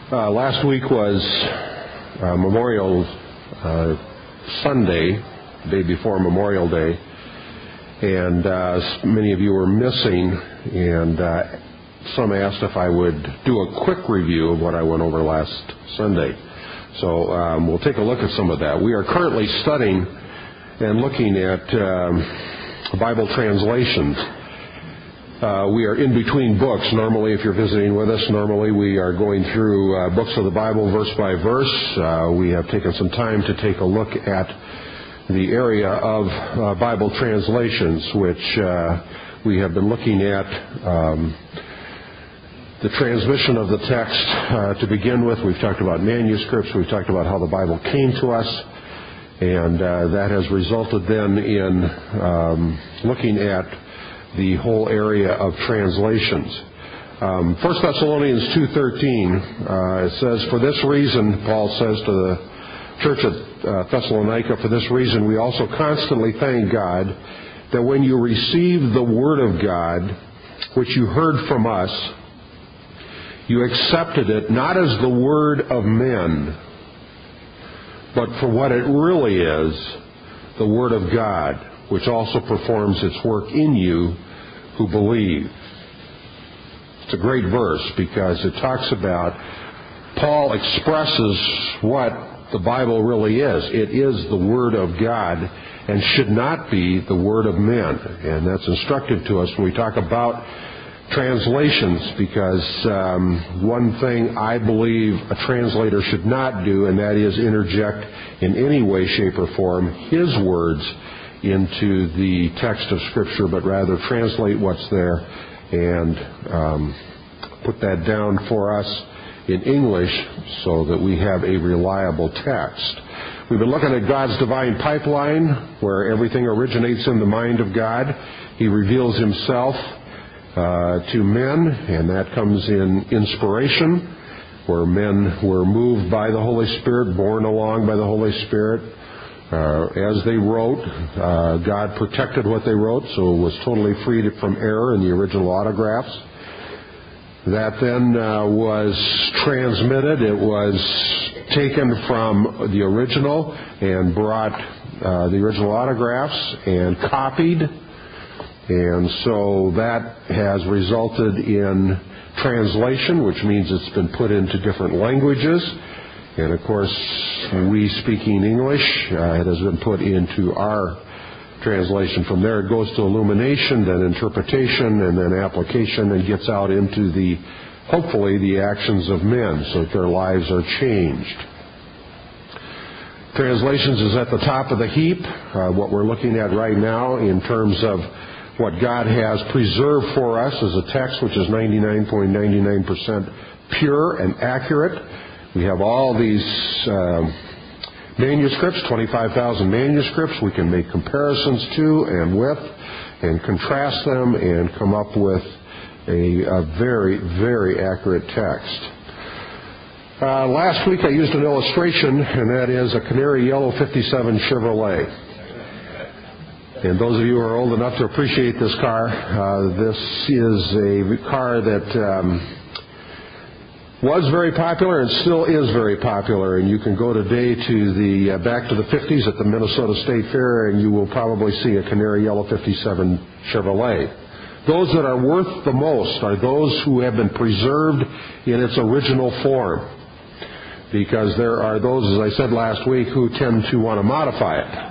Last week was Memorial Sunday, day before Memorial Day, and many of you were missing, and some asked if I would do a quick review of what I went over last Sunday. So we'll take a look at some of that. We are currently studying and looking at Bible translations. We are in between books. Normally, if you're visiting with us, we are going through books of the Bible verse by verse. We have taken some time to take a look at the area of Bible translations, which we have been looking at the transmission of the text to begin with. We've talked about manuscripts. We've talked about how the Bible came to us. And that has resulted then in looking at the whole area of translations. 1 Thessalonians 2:13, it says, "For this reason," Paul says to the church at Thessalonica, "for this reason we also constantly thank God that when you received the Word of God, which you heard from us, you accepted it not as the word of men, but for what it really is, the Word of God, which also performs its work in you who believe." It's a great verse because it talks about, Paul expresses what the Bible really is. It is the Word of God and should not be the word of men. And that's instructive to us when we talk about translations, because one thing I believe a translator should not do, and that is interject in any way, shape, or form his words into the text of Scripture, but rather translate what's there and put that down for us in English so that we have a reliable text. We've been looking at God's divine pipeline, where everything originates in the mind of God. He reveals Himself to men, and that comes in inspiration, where men were moved by the Holy Spirit, borne along by the Holy Spirit. As they wrote, God protected what they wrote, so it was totally freed from error in the original autographs. That then was transmitted. It was taken from the original and brought the original autographs and copied. And so that has resulted in translation, which means it's been put into different languages. And of course, we speaking English, it has been put into our translation. From there it goes to illumination, then interpretation, and then application, and gets out into hopefully the actions of men so that their lives are changed. Translations is at the top of the heap, what we're looking at right now in terms of what God has preserved for us as a text, which is 99.99% pure and accurate. We have all these manuscripts, 25,000 manuscripts. We can make comparisons to and with and contrast them and come up with a very, very accurate text. Last week I used an illustration, and that is a canary yellow 57 Chevrolet. And those of you who are old enough to appreciate this car, this is a car that was very popular and still is very popular. And you can go today to back to the 50s at the Minnesota State Fair, and you will probably see a canary yellow 57 Chevrolet. Those that are worth the most are those who have been preserved in its original form, because there are those, as I said last week, who tend to want to modify it.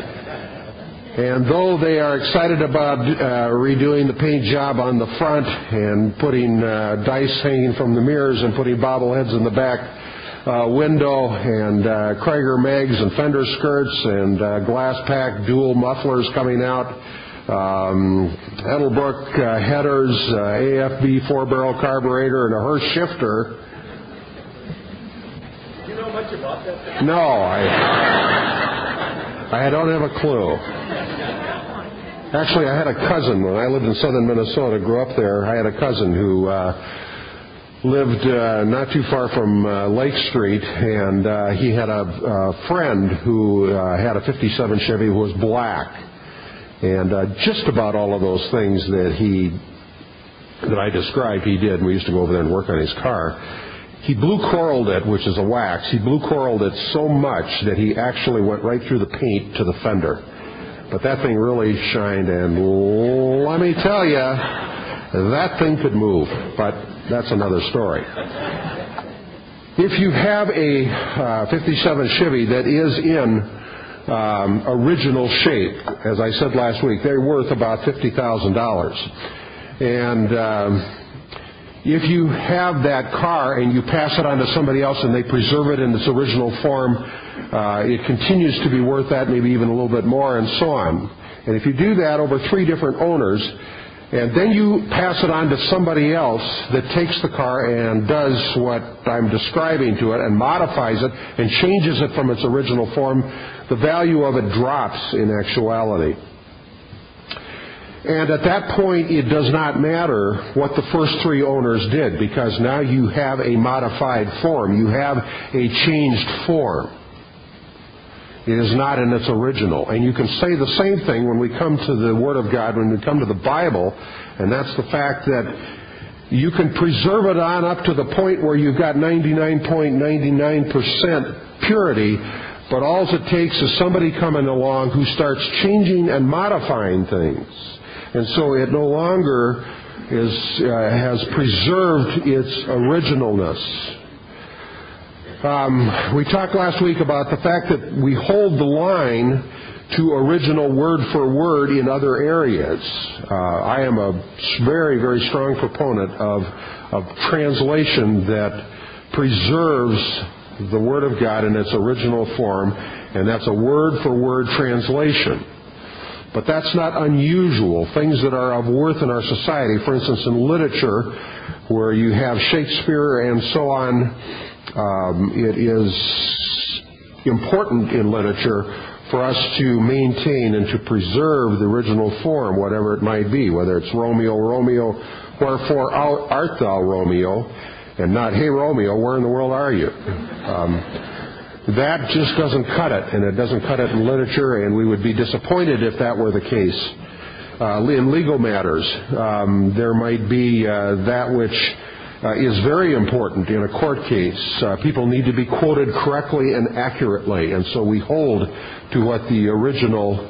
And though they are excited about redoing the paint job on the front and putting dice hanging from the mirrors and putting bobbleheads in the back window and Krager mags and fender skirts and glass pack dual mufflers coming out, Edelbrook headers, AFB 4-barrel carburetor, and a Hurst shifter. Do you know much about that? No, I don't have a clue. Actually, I had a cousin when I lived in southern Minnesota, grew up there. I had a cousin who lived not too far from Lake Street, and he had a friend who had a 57 Chevy who was black. And just about all of those things that I described, he did. We used to go over there and work on his car. He blue coraled it, which is a wax. He blue coraled it so much that he actually went right through the paint to the fender. But that thing really shined, and let me tell you, that thing could move. But that's another story. If you have a 57 Chevy that is in original shape, as I said last week, they're worth about $50,000. And if you have that car and you pass it on to somebody else and they preserve it in its original form, it continues to be worth that, maybe even a little bit more, and so on. And if you do that over 3 different owners, and then you pass it on to somebody else that takes the car and does what I'm describing to it and modifies it and changes it from its original form, the value of it drops in actuality. And at that point, it does not matter what the first 3 owners did, because now you have a modified form. You have a changed form. It is not in its original. And you can say the same thing when we come to the Word of God, when we come to the Bible, and that's the fact that you can preserve it on up to the point where you've got 99.99% purity, but all it takes is somebody coming along who starts changing and modifying things. And so it no longer has preserved its originalness. We talked last week about the fact that we hold the line to original word for word in other areas. I am a very, very strong proponent of translation that preserves the Word of God in its original form, and that's a word for word translation. But that's not unusual. Things that are of worth in our society, for instance, in literature, where you have Shakespeare and so on, it is important in literature for us to maintain and to preserve the original form, whatever it might be, whether it's Romeo, Romeo, wherefore art thou, Romeo, and not, hey, Romeo, where in the world are you? That just doesn't cut it, and it doesn't cut it in literature, and we would be disappointed if that were the case. In legal matters, there might be that which is very important in a court case. People need to be quoted correctly and accurately, and so we hold to what the original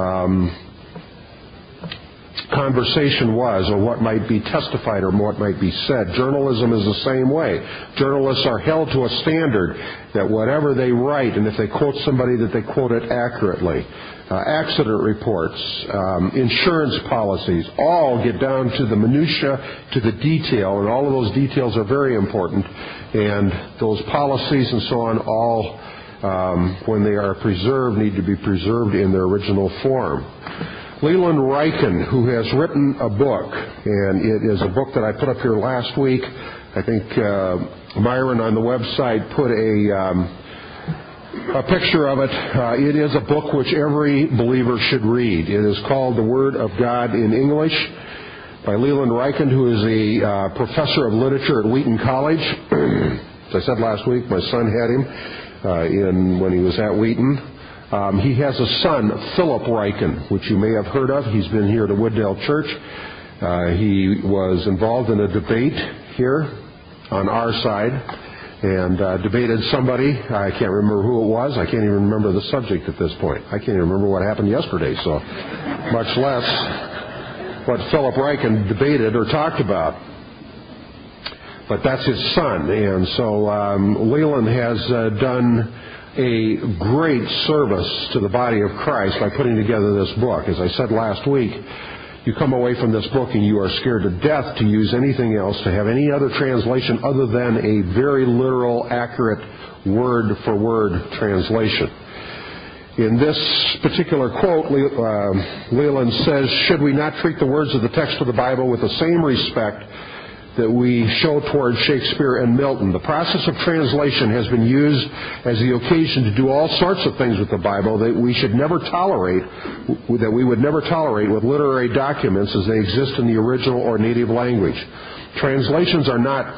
conversation was, or what might be testified, or what might be said. Journalism is the same way. Journalists are held to a standard that whatever they write, and if they quote somebody, that they quote it accurately. Accident reports, insurance policies, all get down to the minutia, to the detail, and all of those details are very important. And those policies and so on, all, when they are preserved, need to be preserved in their original form. Leland Ryken, who has written a book, and it is a book that I put up here last week. I think Myron on the website put a picture of it. It is a book which every believer should read. It is called The Word of God in English, by Leland Ryken, who is a professor of literature at Wheaton College. As I said last week, my son had him when he was at Wheaton. He has a son, Philip Ryken, which you may have heard of. He's been here at the Wooddale Church. He was involved in a debate here on our side and debated somebody. I can't remember who it was. I can't even remember the subject at this point. I can't even remember what happened yesterday, so much less what Philip Ryken debated or talked about. But that's his son. And so Leland has done a great service to the body of Christ by putting together this book. As I said last week, you come away from this book and you are scared to death to use anything else, to have any other translation other than a very literal, accurate, word-for-word translation. In this particular quote, Leland says, "Should we not treat the words of the text of the Bible with the same respect that we show towards Shakespeare and Milton? The process of translation has been used as the occasion to do all sorts of things with the Bible that we would never tolerate with literary documents as they exist in the original or native language. Translators are not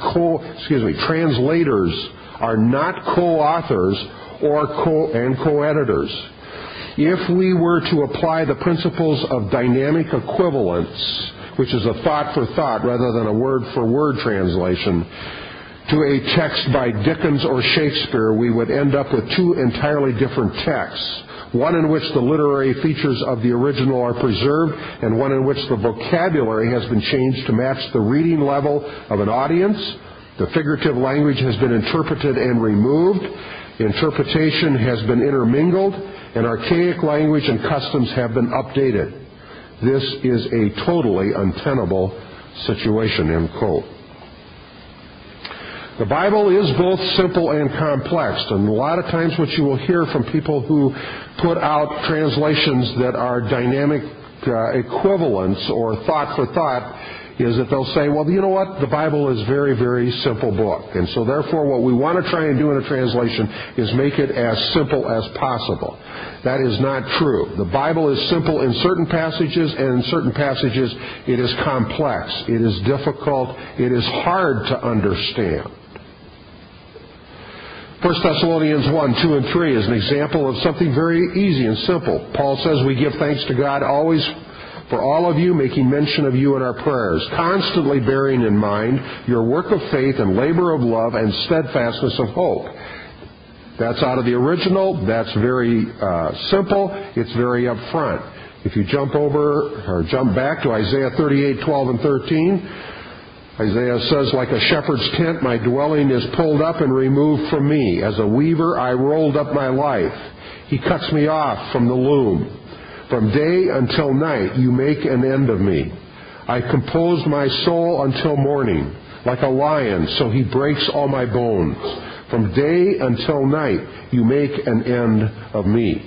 co-authors or co-editors. If we were to apply the principles of dynamic equivalence, which is a thought for thought rather than a word for word translation, to a text by Dickens or Shakespeare, we would end up with two entirely different texts. One in which the literary features of the original are preserved, and one in which the vocabulary has been changed to match the reading level of an audience. The figurative language has been interpreted and removed. Interpretation has been intermingled, and archaic language and customs have been updated. This is a totally untenable situation, end quote. The Bible is both simple and complex, and a lot of times what you will hear from people who put out translations that are dynamic equivalents or thought for thought is that they'll say, well, you know what, the Bible is a very, very simple book, and so therefore what we want to try and do in a translation is make it as simple as possible. That is not true. The Bible is simple in certain passages, and in certain passages it is complex. It is difficult. It is hard to understand. 1 Thessalonians 1, 2, and 3 is an example of something very easy and simple. Paul says, we give thanks to God always for all of you, making mention of you in our prayers, constantly bearing in mind your work of faith and labor of love and steadfastness of hope. That's out of the original. That's very simple. It's very upfront. If you jump back to Isaiah 38, 12, and 13, Isaiah says, like a shepherd's tent, my dwelling is pulled up and removed from me. As a weaver, I rolled up my life. He cuts me off from the loom. From day until night, you make an end of me. I composed my soul until morning. Like a lion, so he breaks all my bones. From day until night, you make an end of me.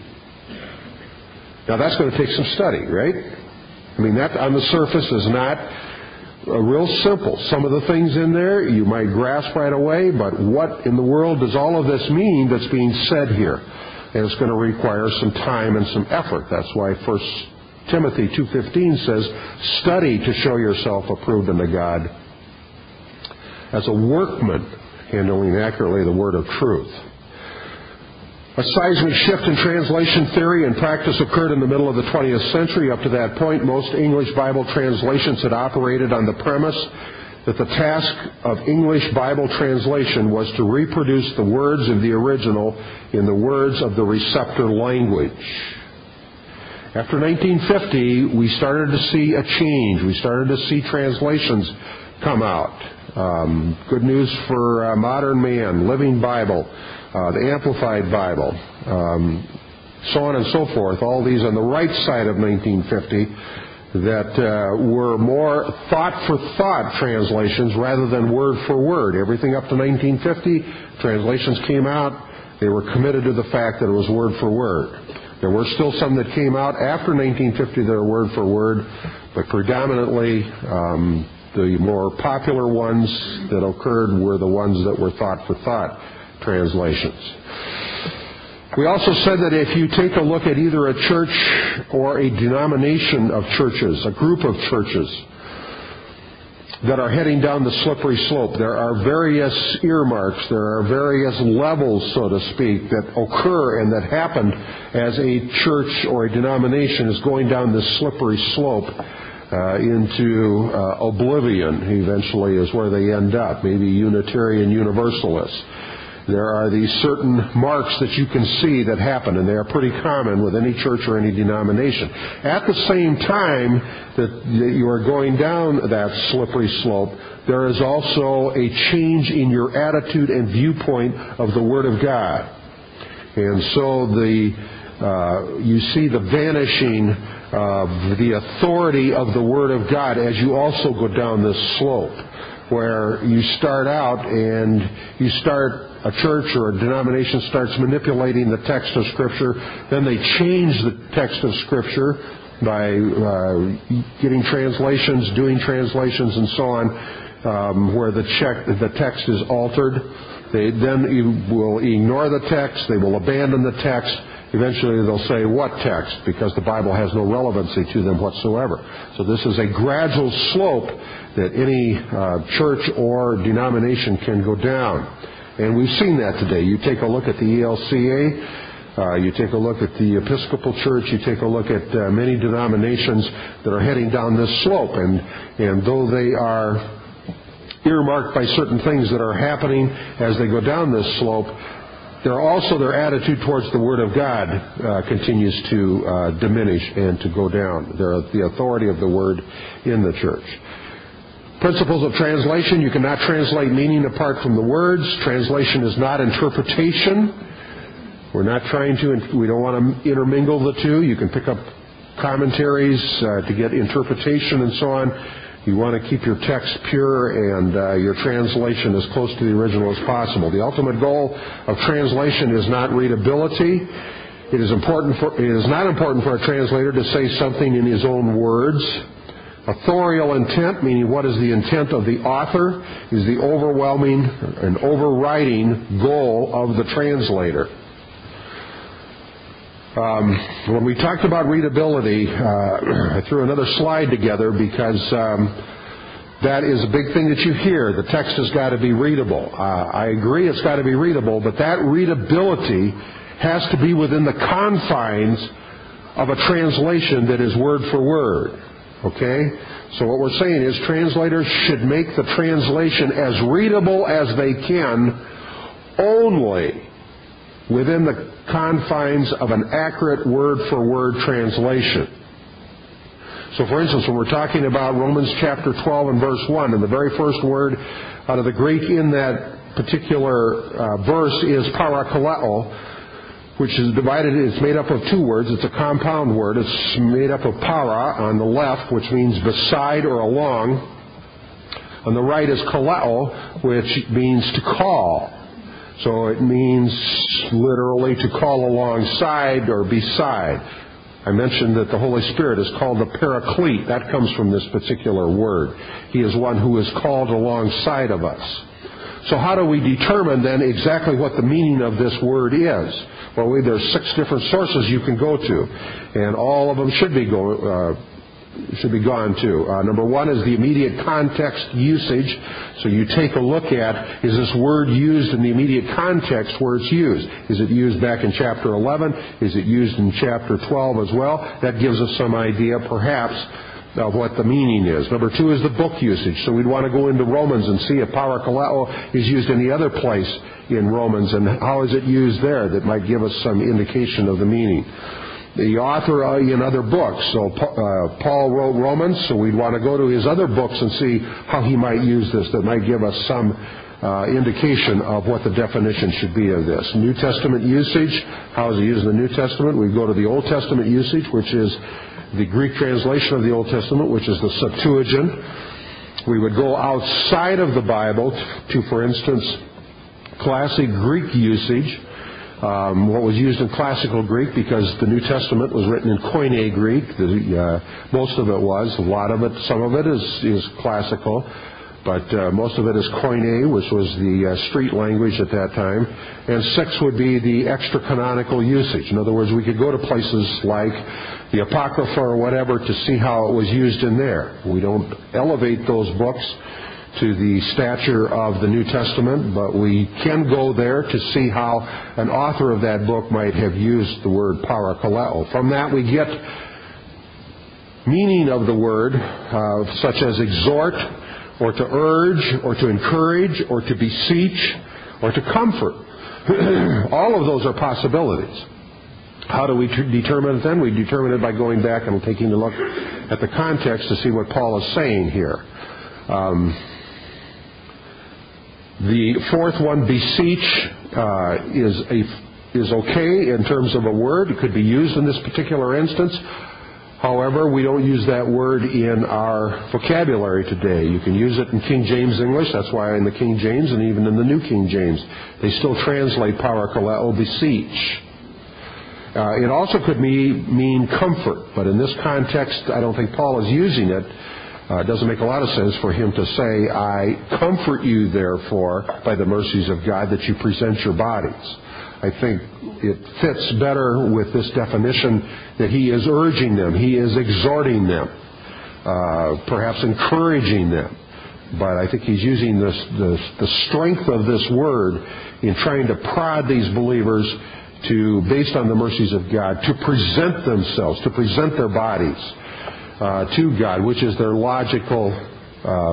Now that's going to take some study, right? I mean, that on the surface is not real simple. Some of the things in there you might grasp right away, but what in the world does all of this mean that's being said here? And it's going to require some time and some effort. That's why 1 Timothy 2:15 says, study to show yourself approved unto God as a workman, handling accurately the word of truth. A seismic shift in translation theory and practice occurred in the middle of the 20th century. Up to that point, most English Bible translations had operated on the premise that the task of English Bible translation was to reproduce the words of the original in the words of the receptor language. After 1950, we started to see a change. We started to see translations come out. Good news for Modern Man, Living Bible, the Amplified Bible, so on and so forth. All these on the right side of 1950 that were more thought-for-thought translations rather than word-for-word. Everything up to 1950, translations came out. They were committed to the fact that it was word-for-word. There were still some that came out after 1950 that are word-for-word, but predominantly the more popular ones that occurred were the ones that were thought-for-thought translations. We also said that if you take a look at either a church or a denomination of churches, a group of churches that are heading down the slippery slope, there are various earmarks, there are various levels, so to speak, that occur and that happen as a church or a denomination is going down this slippery slope into oblivion, eventually is where they end up, maybe Unitarian Universalists. There are these certain marks that you can see that happen, and they are pretty common with any church or any denomination. At the same time that you are going down that slippery slope, there is also a change in your attitude and viewpoint of the Word of God. And so you see the vanishing of the authority of the Word of God as you also go down this slope, where you start out and a church or a denomination starts manipulating the text of Scripture. Then they change the text of Scripture by getting translations, doing translations, and so on, where the text is altered. They then will ignore the text. They will abandon the text. Eventually they'll say, what text? Because the Bible has no relevancy to them whatsoever. So this is a gradual slope that any church or denomination can go down. And we've seen that today. You take a look at the ELCA, you take a look at the Episcopal Church, you take a look at many denominations that are heading down this slope. And though they are earmarked by certain things that are happening as they go down this slope, their attitude towards the Word of God continues to diminish and to go down. The authority of the Word in the church. Principles of translation. You cannot translate meaning apart from the words. Translation is not interpretation. We don't want to intermingle the two. You can pick up commentaries to get interpretation and so on. You want to keep your text pure and your translation as close to the original as possible. The ultimate goal of translation is not readability. It is not important for a translator to say something in his own words. Authorial intent, meaning what is the intent of the author, is the overwhelming and overriding goal of the translator. When we talked about readability, I threw another slide together because that is a big thing that you hear. The text has got to be readable. I agree it's got to be readable, but that readability has to be within the confines of a translation that is word for word. Okay? So what we're saying is translators should make the translation as readable as they can only within the confines of an accurate word-for-word translation. So, for instance, when we're talking about Romans chapter 12 and verse 1, and the very first word out of the Greek in that particular verse is parakaleo, which is divided, it's made up of two words. It's a compound word. It's made up of para on the left, which means beside or along. On the right is kaleo, which means to call. So it means literally to call alongside or beside. I mentioned that the Holy Spirit is called the Paraclete. That comes from this particular word. He is one who is called alongside of us. So how do we determine then exactly what the meaning of this word is? Well, there's 6 different sources you can go to, and all of them should be gone to. Number 1 is the immediate context usage. So you take a look at, is this word used in the immediate context where it's used? Is it used back in chapter 11? Is it used in chapter 12 as well? That gives us some idea, perhaps, of what the meaning is. Number 2 is the book usage. So we'd want to go into Romans and see if parakaleo is used any other place in Romans, and how is it used there? That might give us some indication of the meaning. The author in other books. So Paul wrote Romans, so we'd want to go to his other books and see how he might use this. That might give us some indication of what the definition should be of this. New Testament usage. How is it used in the New Testament? We go to the Old Testament usage, which is the Greek translation of the Old Testament, which is the Septuagint. We would go outside of the Bible to, for instance, classic Greek usage. What was used in classical Greek, because the New Testament was written in Koine Greek. Most of it was. A lot of it, some of it is classical, but most of it is Koine, which was the street language at that time. And 6 would be the extra-canonical usage. In other words, we could go to places like the Apocrypha or whatever to see how it was used in there. We don't elevate those books to the stature of the New Testament, but we can go there to see how an author of that book might have used the word parakaleo. From that we get meaning of the word, such as exhort, or to urge, or to encourage, or to beseech, or to comfort. All of those are possibilities. How do we determine it then? We determine it by going back and taking a look at the context to see what Paul is saying here. The fourth one, beseech, is okay in terms of a word. It could be used in this particular instance. However, we don't use that word in our vocabulary today. You can use it in King James English. That's why in the King James and even in the New King James, they still translate parakaleo, beseech. It also could mean comfort, but in this context, I don't think Paul is using it. It doesn't make a lot of sense for him to say, I comfort you, therefore, by the mercies of God, that you present your bodies. I think it fits better with this definition that he is urging them, he is exhorting them, perhaps encouraging them. But I think he's using the strength of this word in trying to prod these believers to, based on the mercies of God, to present themselves, to present their bodies to God, which is their logical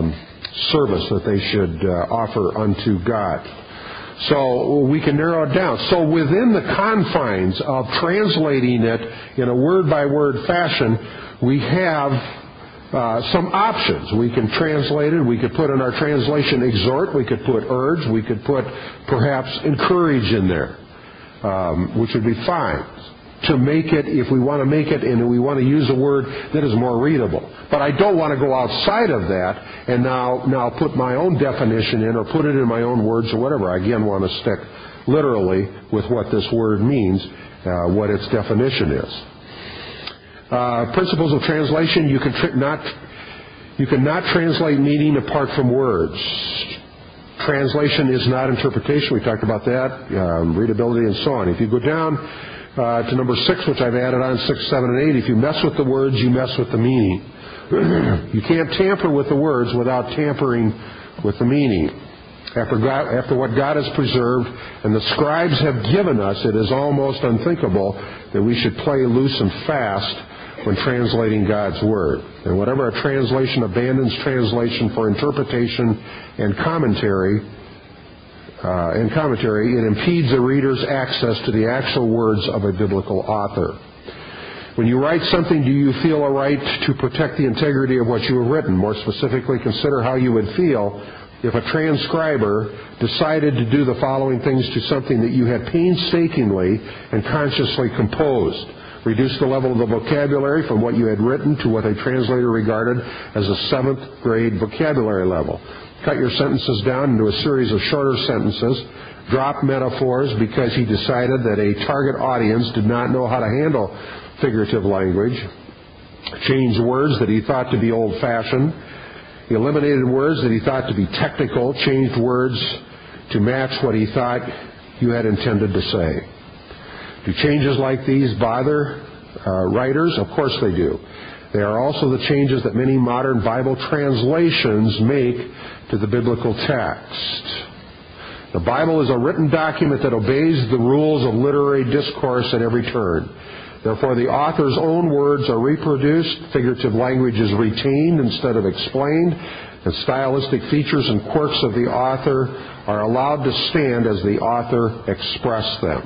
service that they should offer unto God. So we can narrow it down. So within the confines of translating it in a word-by-word fashion, we have some options. We can translate it. We could put in our translation exhort. We could put urge. We could put perhaps encourage in there, which would be fine to make it, if we want to make it and we want to use a word that is more readable. But I don't want to go outside of that and now put my own definition in or put it in my own words or whatever. I again want to stick literally with what this word means, what its definition is. Principles of translation, you cannot translate meaning apart from words. Translation is not interpretation. We talked about that, readability and so on. If you go down to number 6, which I've added on 6, 7, and 8, if you mess with the words, you mess with the meaning. You can't tamper with the words without tampering with the meaning. After what God has preserved and the scribes have given us, it is almost unthinkable that we should play loose and fast when translating God's Word. And whatever a translation abandons translation for interpretation and commentary, it impedes a reader's access to the actual words of a biblical author. When you write something, do you feel a right to protect the integrity of what you have written? More specifically, consider how you would feel if a transcriber decided to do the following things to something that you had painstakingly and consciously composed. Reduce the level of the vocabulary from what you had written to what a translator regarded as a 7th grade vocabulary level. Cut your sentences down into a series of shorter sentences. Drop metaphors because he decided that a target audience did not know how to handle figurative language. Changed words that he thought to be old-fashioned. Eliminated words that he thought to be technical. Changed words to match what he thought you had intended to say. Do changes like these bother writers? Of course they do. They are also the changes that many modern Bible translations make to the biblical text. The Bible is a written document that obeys the rules of literary discourse at every turn. Therefore, the author's own words are reproduced, figurative language is retained instead of explained, and stylistic features and quirks of the author are allowed to stand as the author expressed them.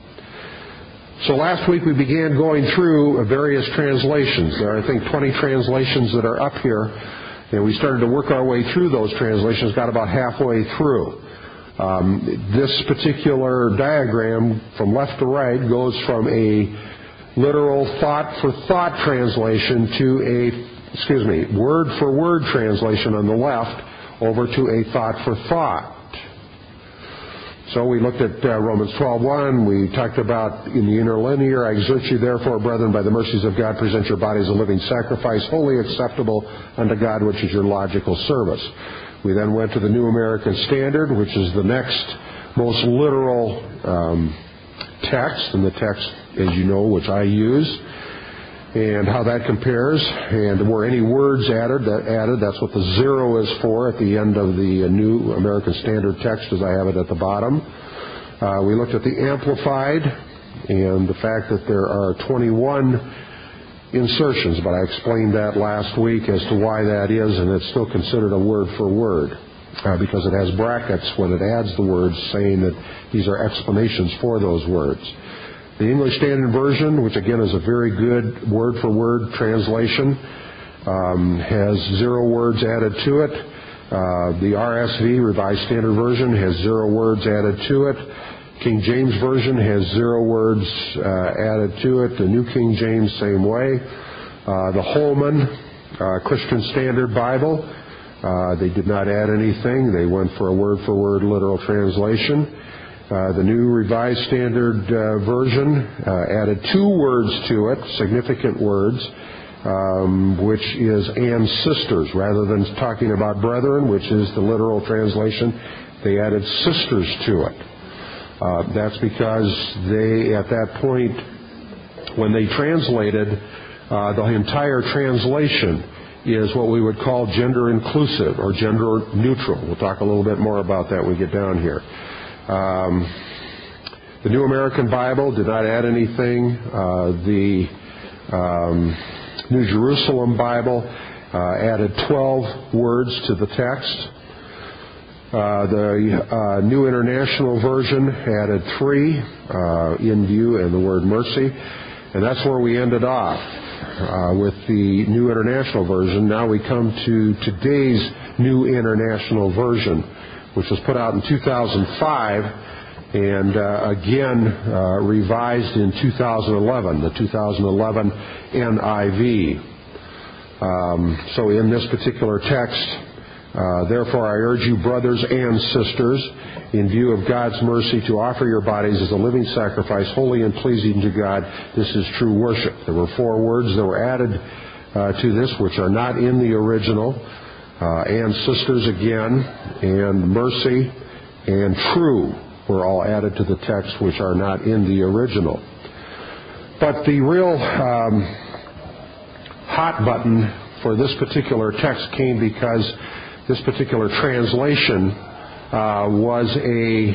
So last week we began going through various translations. There are, I think, 20 translations that are up here. And we started to work our way through those translations, got about halfway through. This particular diagram from left to right goes from a literal thought-for-thought translation to a, word-for-word translation on the left over to a thought-for-thought. So we looked at Romans 12:1. We talked about in the interlinear, I exhort you therefore, brethren, by the mercies of God, present your bodies a living sacrifice, wholly acceptable unto God, which is your logical service. We then went to the New American Standard, which is the next most literal text, and the text, as you know, which I use, and how that compares, and were any words added, that's what the 0 is for at the end of the New American Standard text, as I have it at the bottom. We looked at the Amplified, and the fact that there are 21 insertions, but I explained that last week as to why that is, and it's still considered a word for word, because it has brackets when it adds the words saying that these are explanations for those words. The English Standard Version, which again is a very good word-for-word translation, has 0 words added to it. The RSV, Revised Standard Version, has 0 words added to it. King James Version has 0 words added to it. The New King James, same way. The Holman Christian Standard Bible, they did not add anything. They went for a word-for-word literal translation. The New Revised Standard Version added 2 words to it, significant words, which is and sisters. Rather than talking about brethren, which is the literal translation, they added sisters to it. That's because they, at that point, when they translated, the entire translation is what we would call gender inclusive or gender neutral. We'll talk a little bit more about that when we get down here. The New American Bible did not add anything. The New Jerusalem Bible added 12 words to the text. The New International Version added 3, in view, and the word mercy. And that's where we ended off with the New International Version. Now we come to today's New International Version, which was put out in 2005 and again revised in 2011, the 2011 NIV. So in this particular text, therefore I urge you, brothers and sisters, in view of God's mercy, to offer your bodies as a living sacrifice, holy and pleasing to God. This is true worship. There were 4 words that were added to this, which are not in the original. And sisters again, and mercy, and true were all added to the text, which are not in the original. But the real hot button for this particular text came because this particular translation was a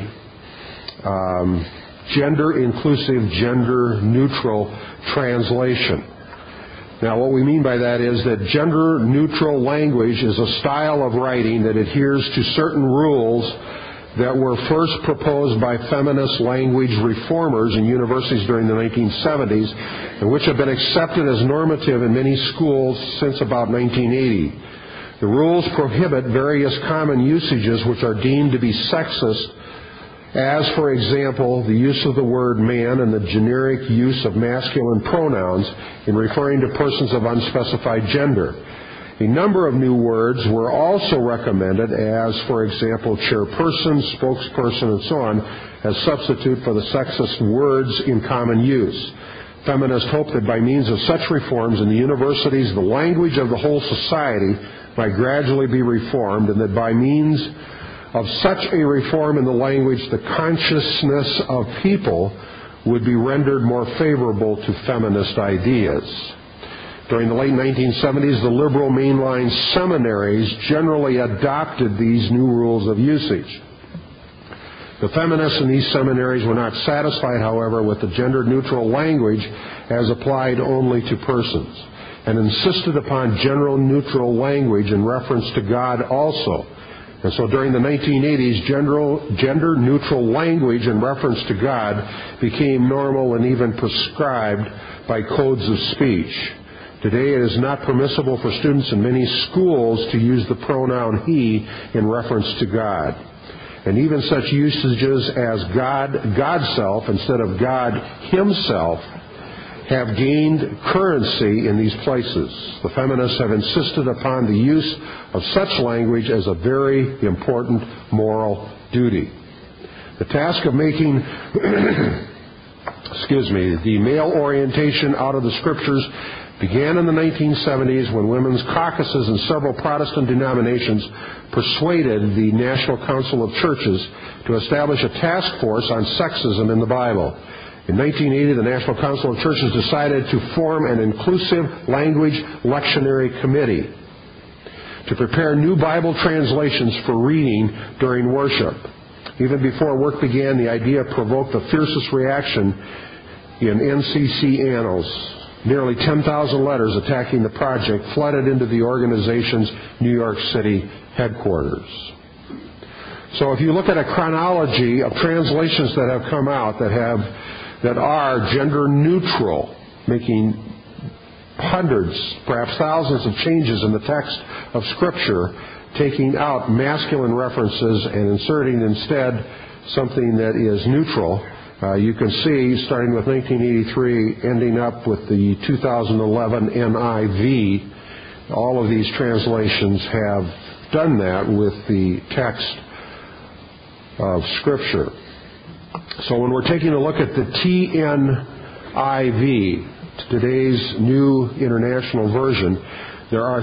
gender-inclusive, gender-neutral translation. Now, what we mean by that is that gender-neutral language is a style of writing that adheres to certain rules that were first proposed by feminist language reformers in universities during the 1970s, and which have been accepted as normative in many schools since about 1980. The rules prohibit various common usages which are deemed to be sexist, as, for example, the use of the word man and the generic use of masculine pronouns in referring to persons of unspecified gender. A number of new words were also recommended as, for example, chairperson, spokesperson, and so on, as substitute for the sexist words in common use. Feminists hope that by means of such reforms in the universities, the language of the whole society might gradually be reformed, and that by means of such a reform in the language, the consciousness of people would be rendered more favorable to feminist ideas. During the late 1970s, the liberal mainline seminaries generally adopted these new rules of usage. The feminists in these seminaries were not satisfied, however, with the gender-neutral language as applied only to persons, and insisted upon general-neutral language in reference to God also. And so during the 1980s, gender-neutral language in reference to God became normal and even prescribed by codes of speech. Today it is not permissible for students in many schools to use the pronoun he in reference to God. And even such usages as God's self instead of God himself have gained currency in these places. The feminists have insisted upon the use of such language as a very important moral duty. The task of making the male orientation out of the Scriptures began in the 1970s when women's caucuses in several Protestant denominations persuaded the National Council of Churches to establish a task force on sexism in the Bible. In 1980, the National Council of Churches decided to form an inclusive language lectionary committee to prepare new Bible translations for reading during worship. Even before work began, the idea provoked the fiercest reaction in NCC annals. Nearly 10,000 letters attacking the project flooded into the organization's New York City headquarters. So if you look at a chronology of translations that have come out that are gender neutral, making hundreds, perhaps thousands of changes in the text of Scripture, taking out masculine references and inserting instead something that is neutral, you can see, starting with 1983, ending up with the 2011 NIV, all of these translations have done that with the text of Scripture. So when we're taking a look at the TNIV, today's New International Version, there are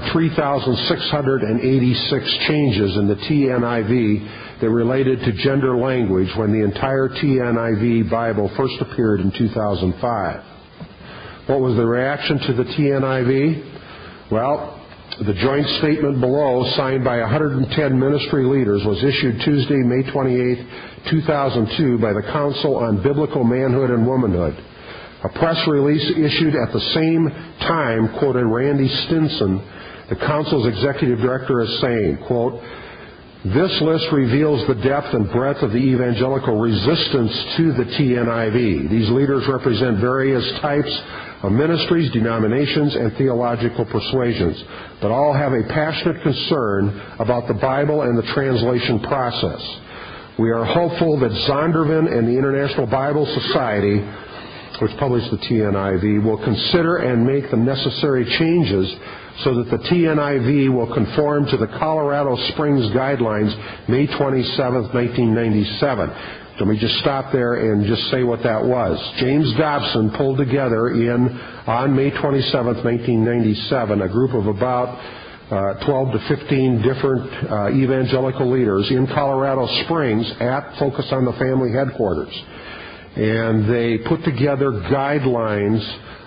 3,686 changes in the TNIV that related to gender language when the entire TNIV Bible first appeared in 2005. What was the reaction to the TNIV? Well, the joint statement below, signed by 110 ministry leaders, was issued Tuesday, May 28, 2002 by the Council on Biblical Manhood and Womanhood. A press release issued at the same time quoted Randy Stinson, The Council's executive director is saying, quote, "This list reveals the depth and breadth of the evangelical resistance to the TNIV. These leaders represent various types of ministries, denominations, and theological persuasions, but all have a passionate concern about the Bible and the translation process. We are hopeful that Zondervan and the International Bible Society, which published the TNIV, will consider and make the necessary changes so that the TNIV will conform to the Colorado Springs Guidelines, May 27, 1997. Let me just stop there and just say what that was. James Dobson pulled together on May 27, 1997, a group of about 12 to 15 different evangelical leaders in Colorado Springs at Focus on the Family headquarters. And they put together guidelines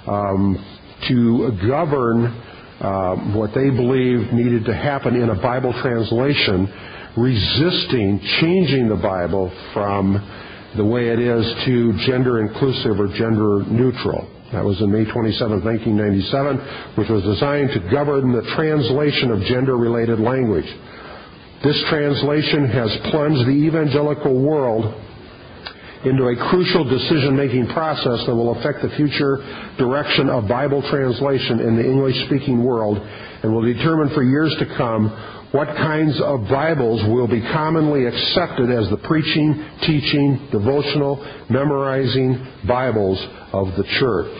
to govern what they believed needed to happen in a Bible translation, resisting changing the Bible from the way it is to gender inclusive or gender neutral. That was in May 27, 1997, which was designed to govern the translation of gender-related language. This translation has plunged the evangelical world into a crucial decision-making process that will affect the future direction of Bible translation in the English-speaking world and will determine for years to come what kinds of Bibles will be commonly accepted as the preaching, teaching, devotional, memorizing Bibles of the church.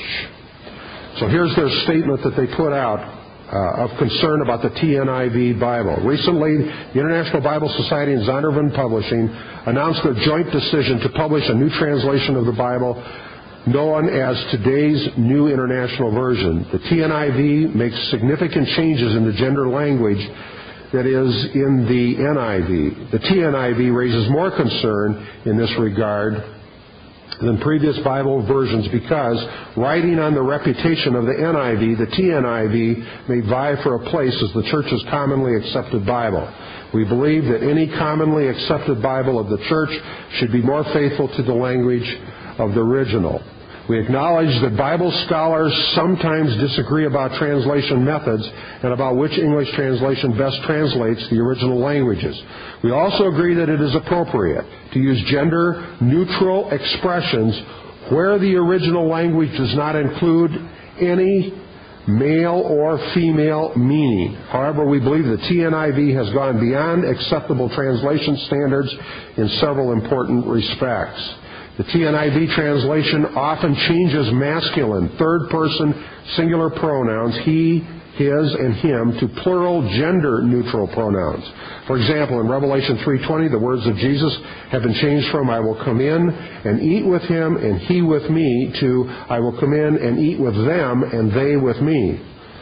So here's their statement that they put out of concern about the TNIV Bible. Recently, the International Bible Society and Zondervan Publishing announced their joint decision to publish a new translation of the Bible known as Today's New International Version. The TNIV makes significant changes in the gender language that is in the NIV. The TNIV raises more concern in this regard than previous Bible versions because, riding on the reputation of the NIV, the TNIV may vie for a place as the church's commonly accepted Bible. We believe that any commonly accepted Bible of the church should be more faithful to the language of the original. We acknowledge that Bible scholars sometimes disagree about translation methods and about which English translation best translates the original languages. We also agree that it is appropriate to use gender-neutral expressions where the original language does not include any male or female meaning. However, we believe the TNIV has gone beyond acceptable translation standards in several important respects. The TNIV translation often changes masculine, third-person, singular pronouns, he, his, and him, to plural, gender-neutral pronouns. For example, in Revelation 3:20, the words of Jesus have been changed from, "I will come in and eat with him and he with me," to, "I will come in and eat with them and they with me."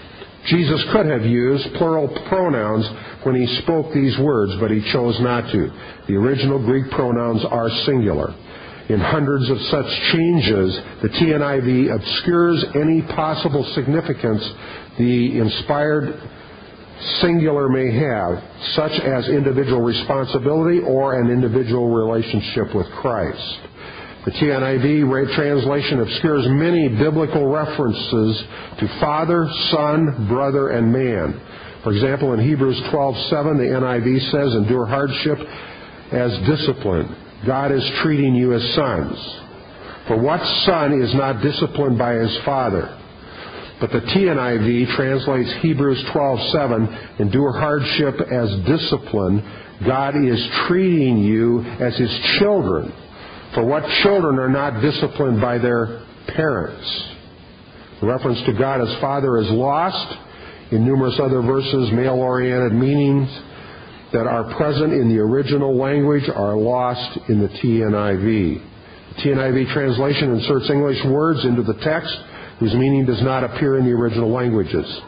Jesus could have used plural pronouns when he spoke these words, but he chose not to. The original Greek pronouns are singular. In hundreds of such changes, the TNIV obscures any possible significance the inspired singular may have, such as individual responsibility or an individual relationship with Christ. The TNIV translation obscures many biblical references to Father, Son, brother, and man. For example, in Hebrews 12:7, the NIV says, "Endure hardship as discipline. God is treating you as sons. For what son is not disciplined by his father?" But the TNIV translates Hebrews 12:7, "Endure hardship as discipline. God is treating you as his children. For what children are not disciplined by their parents?" The reference to God as Father is lost in numerous other verses. Male-oriented meanings that are present in the original language are lost in the TNIV. The TNIV translation inserts English words into the text whose meaning does not appear in the original languages.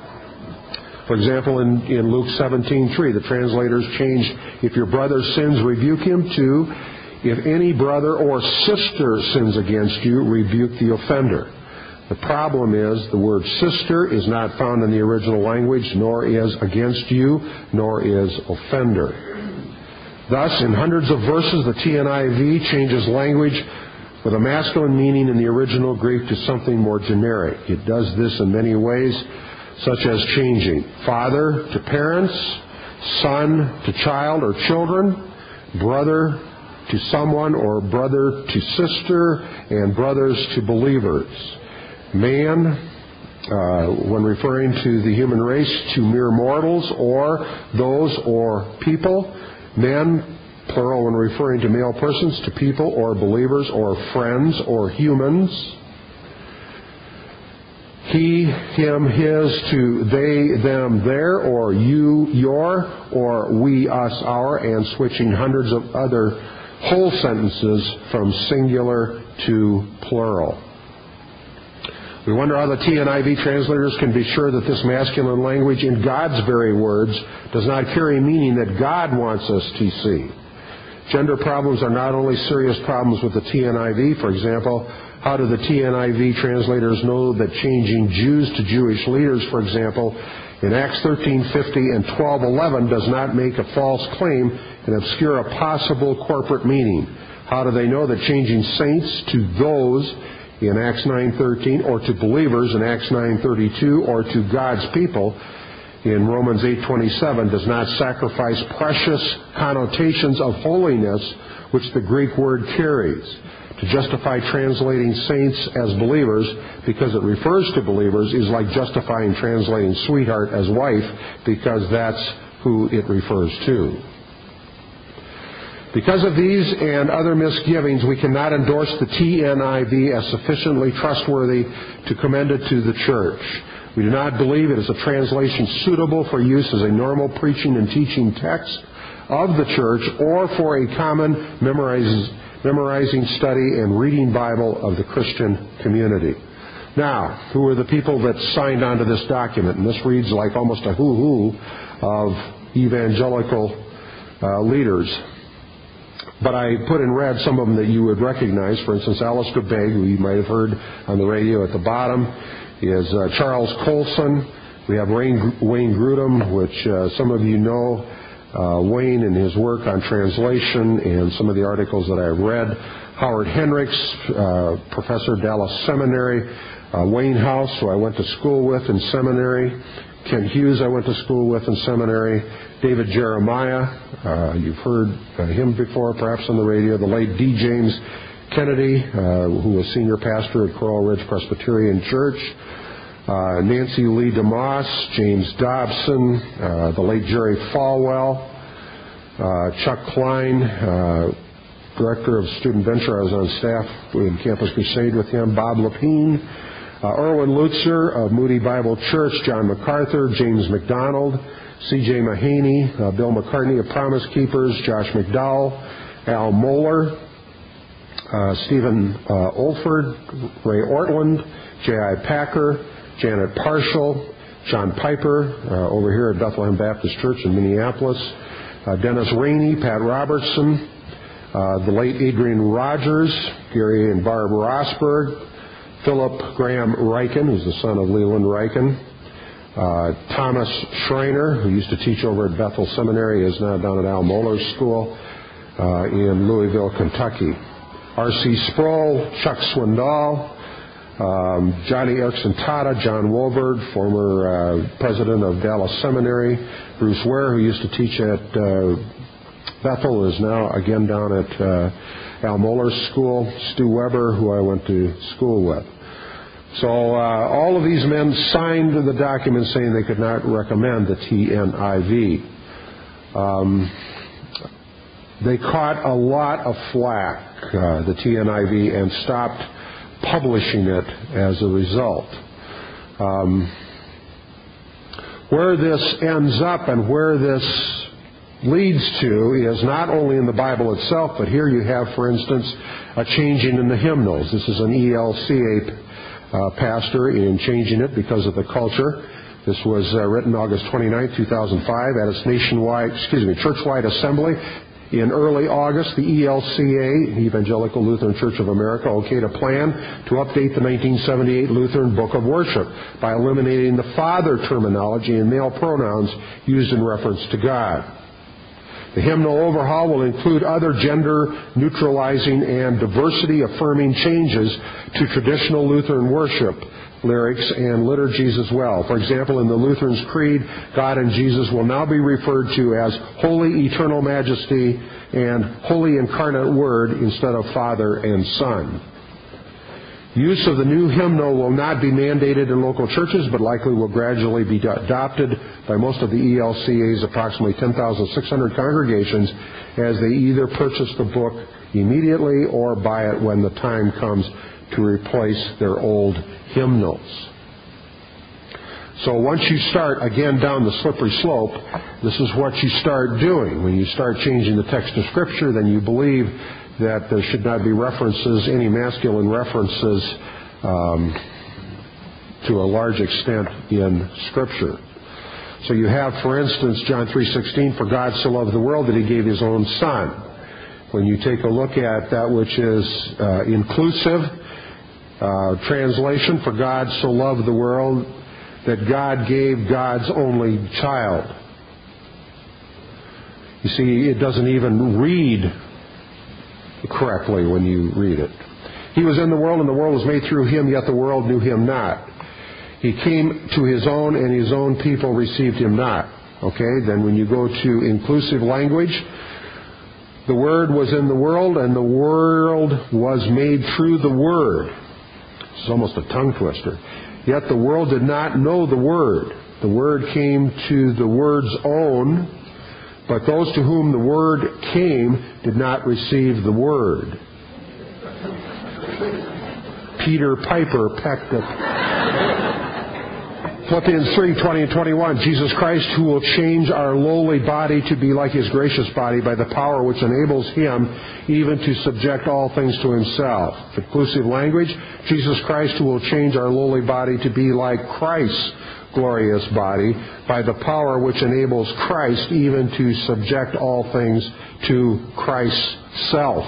For example, in Luke 17:3, the translators changed, "If your brother sins, rebuke him," to, "If any brother or sister sins against you, rebuke the offender." The problem is the word sister is not found in the original language, nor is against you, nor is offender. Thus, in hundreds of verses, the TNIV changes language with a masculine meaning in the original Greek to something more generic. It does this in many ways such as changing father to parents, son to child or children, brother to someone or brother to sister, and brothers to believers. Man, when referring to the human race, to mere mortals or those or people. Men, plural, when referring to male persons, to people or believers or friends or humans. He, him, his, to they, them, their, or you, your, or we, us, our, and switching hundreds of other whole sentences from singular to plural. We wonder how the TNIV translators can be sure that this masculine language in God's very words does not carry meaning that God wants us to see. Gender problems are not only serious problems with the TNIV. For example, how do the TNIV translators know that changing Jews to Jewish leaders, for example, in Acts 13:50 and 12:11 does not make a false claim and obscure a possible corporate meaning? How do they know that changing saints to those in Acts 9:13, or to believers in Acts 9:32, or to God's people in Romans 8:27 does not sacrifice precious connotations of holiness which the Greek word carries? To justify translating saints as believers because it refers to believers is like justifying translating sweetheart as wife because that's who it refers to. Because of these and other misgivings, we cannot endorse the TNIV as sufficiently trustworthy to commend it to the church. We do not believe it is a translation suitable for use as a normal preaching and teaching text of the church or for a common memorizing study and reading Bible of the Christian community. Now, who are the people that signed on to this document? And this reads like almost a who-who of evangelical leaders. But I put in red some of them that you would recognize. For instance, Alistair Begg, who you might have heard on the radio at the bottom, is Charles Colson. We have Wayne Grudem, which some of you know. Wayne and his work on translation and some of the articles that I've read. Howard Hendricks, professor at Dallas Seminary. Wayne House, who I went to school with in seminary. Kent Hughes, I went to school with in seminary. David Jeremiah, you've heard him before, perhaps on the radio. The late D. James Kennedy, who was senior pastor at Coral Ridge Presbyterian Church. Nancy Lee DeMoss, James Dobson, the late Jerry Falwell, Chuck Klein, director of Student Venture. I was on staff in Campus Crusade with him. Bob Lepine, Erwin Lutzer of Moody Bible Church, John MacArthur, James McDonald, C.J. Mahaney, Bill McCartney of Promise Keepers, Josh McDowell, Al Moeller, Stephen Olford, Ray Ortland, J.I. Packer, Janet Parshall, John Piper, over here at Bethlehem Baptist Church in Minneapolis, Dennis Rainey, Pat Robertson, the late Adrian Rogers, Gary and Barb Rosberg, Philip Graham Ryken, who's the son of Leland Ryken, Thomas Schreiner, who used to teach over at Bethel Seminary, is now down at Al Mohler's School in Louisville, Kentucky. R.C. Sproul, Chuck Swindoll, Johnny Erickson Tata, John Wolbert, former president of Dallas Seminary, Bruce Ware, who used to teach at Bethel, is now again down at Al Mohler's School, Stu Weber, who I went to school with. So all of these men signed the document saying they could not recommend the TNIV. They caught a lot of flack, the TNIV, and stopped publishing it as a result. Where this ends up and where this leads to is not only in the Bible itself, but here you have, for instance, a changing in the hymnals. This is an ELCA pastor in changing it because of the culture. This was written August 29, 2005 at its church-wide assembly. In early August, the ELCA, Evangelical Lutheran Church of America, okayed a plan to update the 1978 Lutheran Book of Worship by eliminating the father terminology and male pronouns used in reference to God. The hymnal overhaul will include other gender-neutralizing and diversity-affirming changes to traditional Lutheran worship lyrics and liturgies as well. For example, in the Lutherans' Creed, God and Jesus will now be referred to as Holy Eternal Majesty and Holy Incarnate Word instead of Father and Son. Use of the new hymnal will not be mandated in local churches, but likely will gradually be adopted by most of the ELCA's approximately 10,600 congregations as they either purchase the book immediately or buy it when the time comes to replace their old hymnals. So once you start, again, down the slippery slope, this is what you start doing. When you start changing the text of Scripture, then you believe that there should not be references, any masculine references, to a large extent in Scripture. So you have, for instance, John 3:16, "For God so loved the world that He gave His own Son." When you take a look at that which is inclusive translation, "For God so loved the world that God gave God's only child." You see, it doesn't even read correctly when you read it. "He was in the world, and the world was made through Him, yet the world knew Him not. He came to His own, and His own people received Him not." Okay, then when you go to inclusive language, "The Word was in the world, and the world was made through the Word." It's almost a tongue twister. "Yet the world did not know the Word. The Word came to the Word's own, but those to whom the Word came did not receive the Word." Peter Piper pecked it. Philippians 3:20 and 21, "Jesus Christ, who will change our lowly body to be like His gracious body by the power which enables Him even to subject all things to Himself." Inclusive language, "Jesus Christ, who will change our lowly body to be like Christ's glorious body by the power which enables Christ even to subject all things to Christ's self."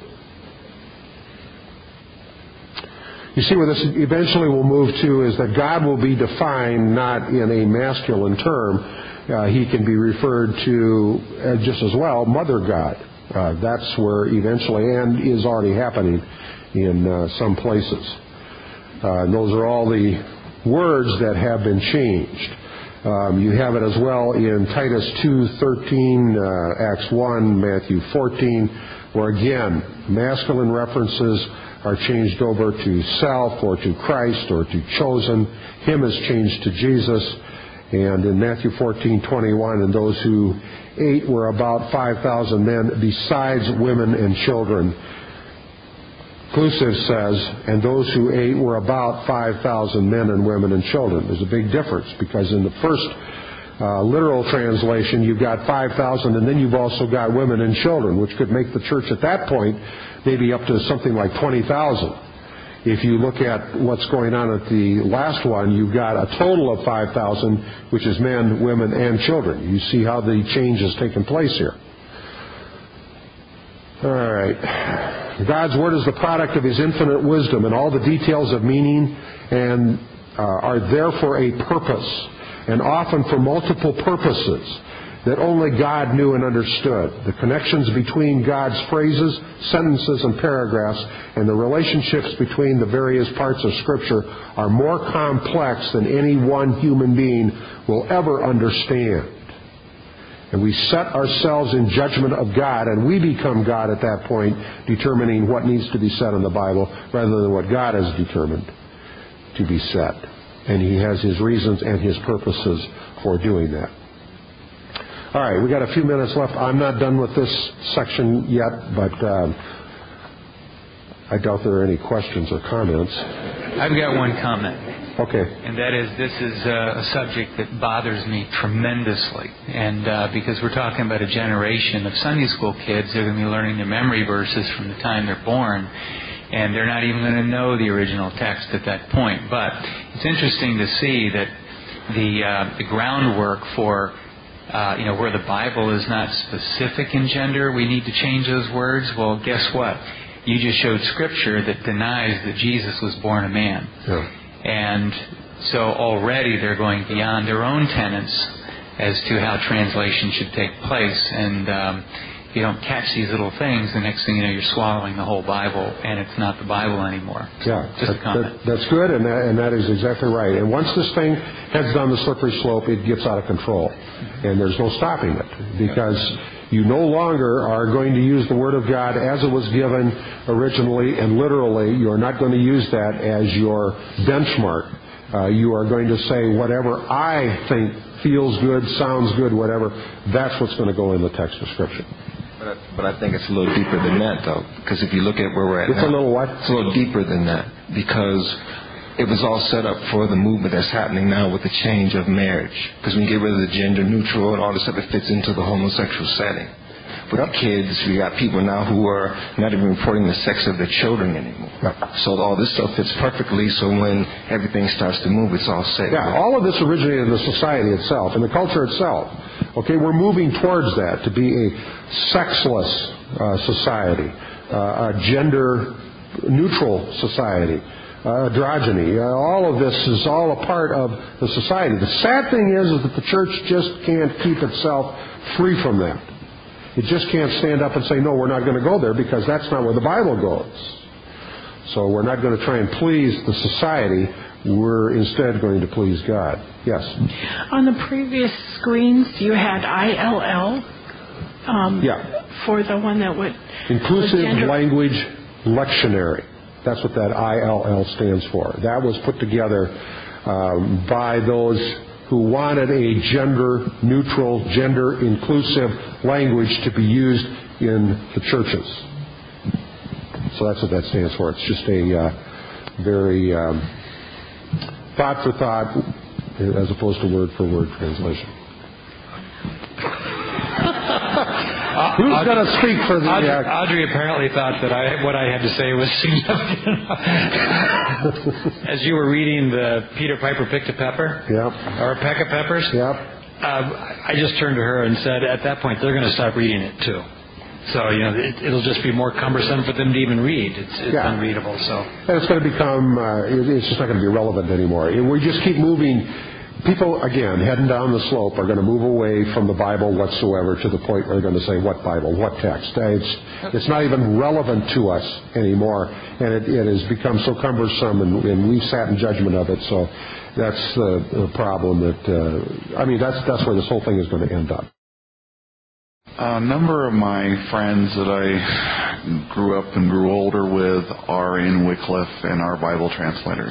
You see, where this eventually will move to is that God will be defined not in a masculine term. He can be referred to just as well, Mother God. That's where eventually, and is already happening in some places. And those are all the words that have been changed. You have it as well in Titus 2:13, Acts 1, Matthew 14, where again, masculine references are changed over to self or to Christ or to chosen. Him is changed to Jesus. And in Matthew 14:21, "And those who ate were about 5,000 men, besides women and children." Inclusive says, "And those who ate were about 5,000 men and women and children." There's a big difference because in the first literal translation, you've got 5,000 and then you've also got women and children, which could make the church at that point maybe up to something like 20,000. If you look at what's going on at the last one, you've got a total of 5,000, which is men, women, and children. You see how the change has taken place here. All right. God's Word is the product of His infinite wisdom, and all the details of meaning and are there for a purpose, and often for multiple purposes that only God knew and understood. The connections between God's phrases, sentences, and paragraphs, and the relationships between the various parts of Scripture are more complex than any one human being will ever understand. And we set ourselves in judgment of God, and we become God at that point, determining what needs to be said in the Bible rather than what God has determined to be said. And He has His reasons and His purposes for doing that. All right, we got a few minutes left. I'm not done with this section yet, but I doubt there are any questions or comments. I've got one comment. Okay. And that is, this is a subject that bothers me tremendously. And because we're talking about a generation of Sunday school kids, they're going to be learning their memory verses from the time they're born. And they're not even going to know the original text at that point. But it's interesting to see that the groundwork for where the Bible is not specific in gender, we need to change those words. Well, guess what? You just showed Scripture that denies that Jesus was born a man. Yeah. And so already they're going beyond their own tenets as to how translation should take place. And if you don't catch these little things, the next thing you know, you're swallowing the whole Bible, and it's not the Bible anymore. Yeah, just a comment. That's good, and that is exactly right. And once this thing heads down the slippery slope, it gets out of control, and there's no stopping it, because you no longer are going to use the Word of God as it was given originally and literally. You are not going to use that as your benchmark. You are going to say whatever I think feels good, sounds good, whatever, that's what's going to go in the text of Scripture. But I think it's a little deeper than that, though, because if you look at where we're at now... It's a little what? It's a little deeper than that, because it was all set up for the movement that's happening now with the change of marriage. Because when you get rid of the gender neutral and all this stuff, it fits into the homosexual setting. With the kids, we got people now who are not even reporting the sex of their children anymore. So all this stuff fits perfectly, so when everything starts to move, it's all set. Yeah, all of this originated in the society itself, in the culture itself. Okay, we're moving towards that, to be a sexless society, a gender-neutral society. Androgyny. All of this is all a part of the society. The sad thing is that the church just can't keep itself free from that. It just can't stand up and say, no, we're not going to go there, because that's not where the Bible goes. So we're not going to try and please the society. We're instead going to please God. Yes? On the previous screens, you had ILL for the one that would... Inclusive Language Lectionary. That's what that ILL stands for. That was put together by those who wanted a gender-neutral, gender-inclusive language to be used in the churches. So that's what that stands for. It's just a very thought-for-thought as opposed to word-for-word translation. Who's going to speak for the... Audrey apparently thought that what I had to say was significant. As you were reading the Peter Piper Picked a Pepper, or a Peck of Peppers, I just turned to her and said, at that point, they're going to stop reading it too. So, it'll just be more cumbersome for them to even read. It's unreadable. So, and it's going to become, it's just not going to be relevant anymore. We just keep moving. People, again, heading down the slope are going to move away from the Bible whatsoever to the point where they're going to say, what Bible, what text? It's not even relevant to us anymore, and it has become so cumbersome, and we've sat in judgment of it, so that's the problem that's where this whole thing is going to end up. A number of my friends that I grew up and grew older with are in Wycliffe and are Bible translators.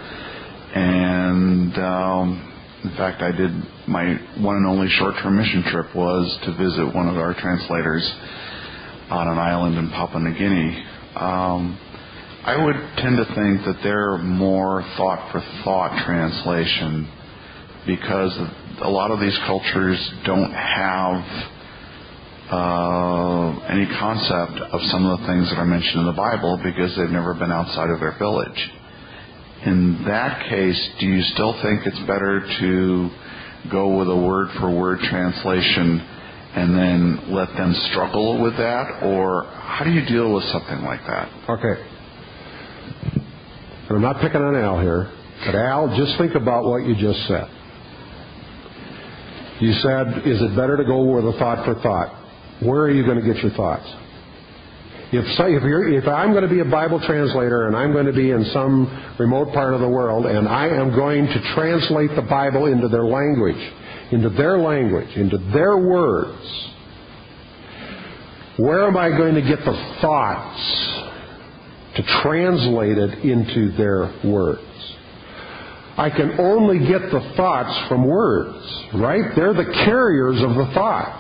And in fact, I did my one and only short-term mission trip was to visit one of our translators on an island in Papua New Guinea. I would tend to think that they're more thought-for-thought translation, because a lot of these cultures don't have any concept of some of the things that are mentioned in the Bible because they've never been outside of their village. In that case, do you still think it's better to go with a word-for-word translation and then let them struggle with that? Or how do you deal with something like that? Okay. I'm not picking on Al here, but Al, just think about what you just said. You said, is it better to go with a thought for thought? Where are you going to get your thoughts? If I'm going to be a Bible translator and I'm going to be in some remote part of the world and I am going to translate the Bible into their language, into their words, where am I going to get the thoughts to translate it into their words? I can only get the thoughts from words, right? They're the carriers of the thoughts.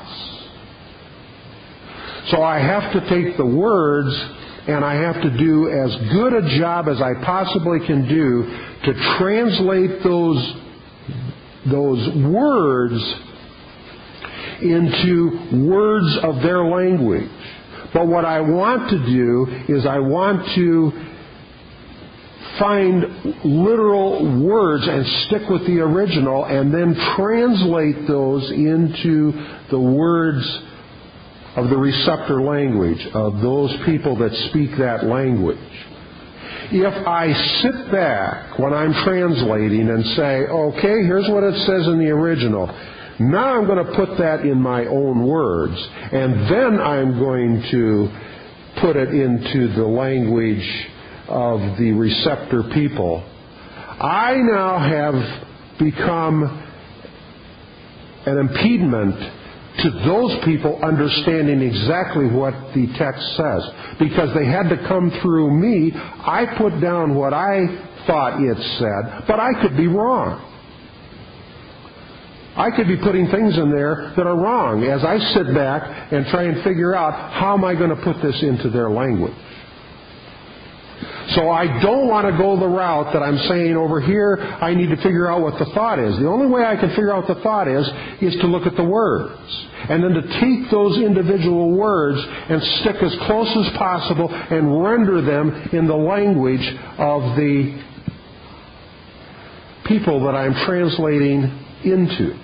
So I have to take the words and I have to do as good a job as I possibly can do to translate those words into words of their language. But what I want to do is I want to find literal words and stick with the original and then translate those into the words of the receptor language, of those people that speak that language. If I sit back when I'm translating and say, okay, here's what it says in the original, Now I'm going to put that in my own words, and then I'm going to put it into the language of the receptor people. I now have become an impediment to those people understanding exactly what the text says. Because they had to come through me, I put down what I thought it said, but I could be wrong. I could be putting things in there that are wrong as I sit back and try and figure out how am I going to put this into their language. So I don't want to go the route that I'm saying over here, I need to figure out what the thought is. The only way I can figure out what the thought is to look at the words. And then to take those individual words and stick as close as possible and render them in the language of the people that I'm translating into.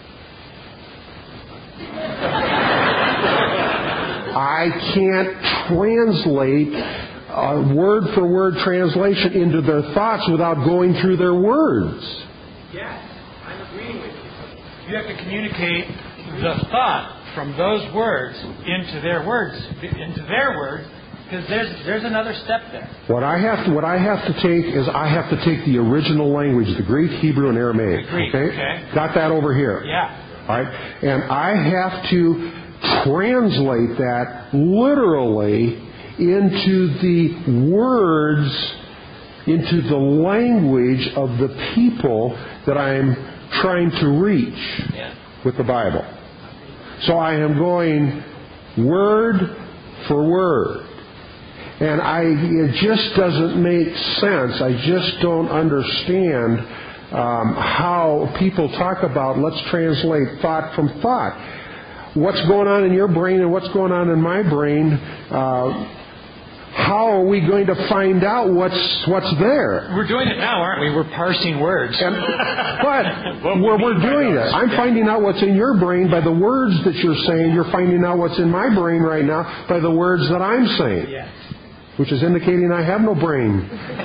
I can't translate a word-for-word translation into their thoughts without going through their words. Yes, I'm agreeing with you. You have to communicate the thought from those words into their words, because there's another step there. What I have to take is I have to take the original language, the Greek, Hebrew, and Aramaic. Okay? Got that over here. Yeah. All right? And I have to translate that literally into the words, into the language of the people that I'm trying to reach with the Bible. So I am going word for word. And it just doesn't make sense. I just don't understand how people talk about let's translate thought from thought. What's going on in your brain and what's going on in my brain, how are we going to find out what's there? We're doing it now, aren't we? We're parsing words. But we're doing it. I'm finding out what's in your brain by the words that you're saying. You're finding out what's in my brain right now by the words that I'm saying. Yes. Which is indicating I have no brain.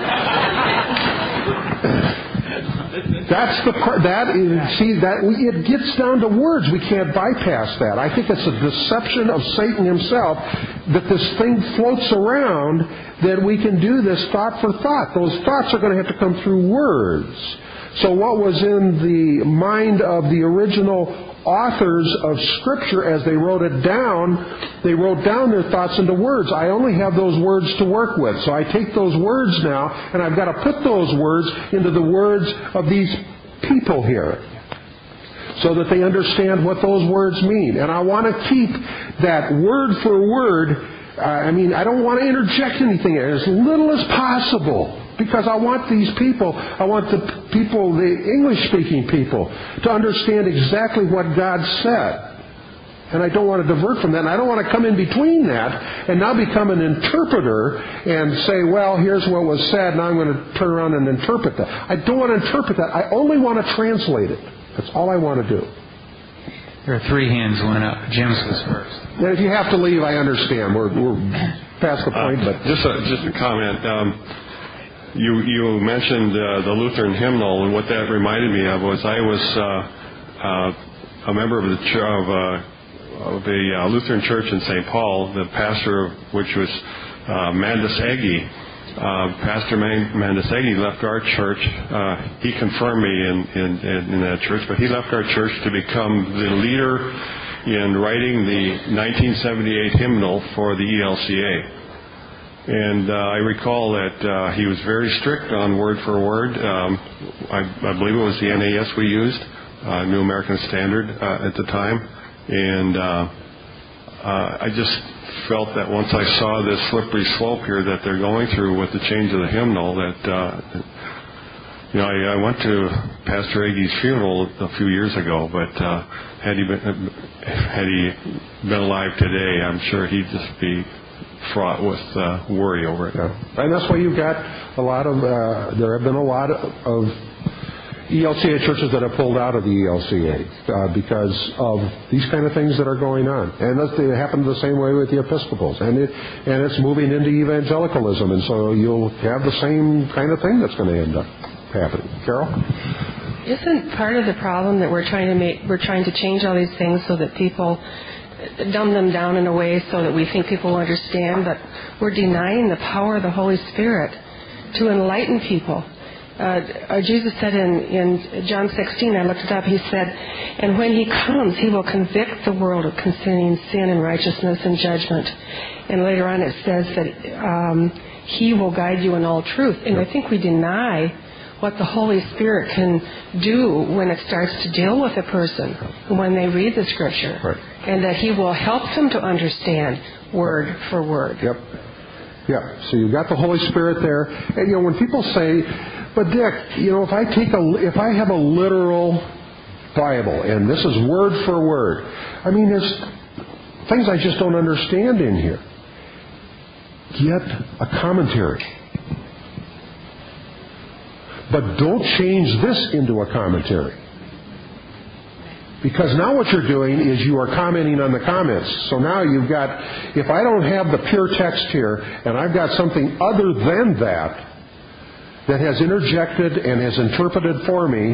That's the part it gets down to words. We can't bypass that. I think it's a deception of Satan himself that this thing floats around that we can do this thought for thought. Those thoughts are going to have to come through words. So what was in the mind of the original authors of Scripture as they wrote it down, they wrote down their thoughts into words. I only have those words to work with. So I take those words now, and I've got to put those words into the words of these people here so that they understand what those words mean. And I want to keep that word for word. I don't want to interject anything as little as possible. Because I want these people, the English-speaking people, to understand exactly what God said. And I don't want to divert from that. And I don't want to come in between that and now become an interpreter and say, well, here's what was said, now I'm going to turn around and interpret that. I don't want to interpret that. I only want to translate it. That's all I want to do. There are 3 hands went up. Jim's was first. And if you have to leave, I understand. We're past the point. But just a comment. You mentioned the Lutheran hymnal, and what that reminded me of was I was a member of the Lutheran Church in St. Paul, the pastor of which was Mandasegui. Pastor Mandasegui left our church. He confirmed me in that church, but he left our church to become the leader in writing the 1978 hymnal for the ELCA. And I recall that he was very strict on word for word. I believe it was the NAS we used, New American Standard at the time. And I just felt that once I saw this slippery slope here that they're going through with the change of the hymnal, that I went to Pastor Aggie's funeral a few years ago, but had he been alive today, I'm sure he'd just be fraught with worry over it. Yeah. And that's why you've got a lot of, there have been a lot of ELCA churches that have pulled out of the ELCA because of these kind of things that are going on. And it happened the same way with the Episcopals. And it's moving into evangelicalism. And so you'll have the same kind of thing that's going to end up happening. Carol? Isn't part of the problem that we're trying to change all these things so that people dumb them down in a way so that we think people will understand, but we're denying the power of the Holy Spirit to enlighten people. Jesus said in John 16, I looked it up, he said, and when he comes, he will convict the world of concerning sin and righteousness and judgment. And later on it says that he will guide you in all truth. And I think we deny what the Holy Spirit can do when it starts to deal with a person, when they read the Scripture. Right. And that he will help them to understand word for word. Yep. Yeah. So you've got the Holy Spirit there. And, when people say, but Dick, if I have a literal Bible, and this is word for word, there's things I just don't understand in here. Get a commentary. But don't change this into a commentary. Because now what you're doing is you are commenting on the comments. So now you've got, if I don't have the pure text here, and I've got something other than that has interjected and has interpreted for me,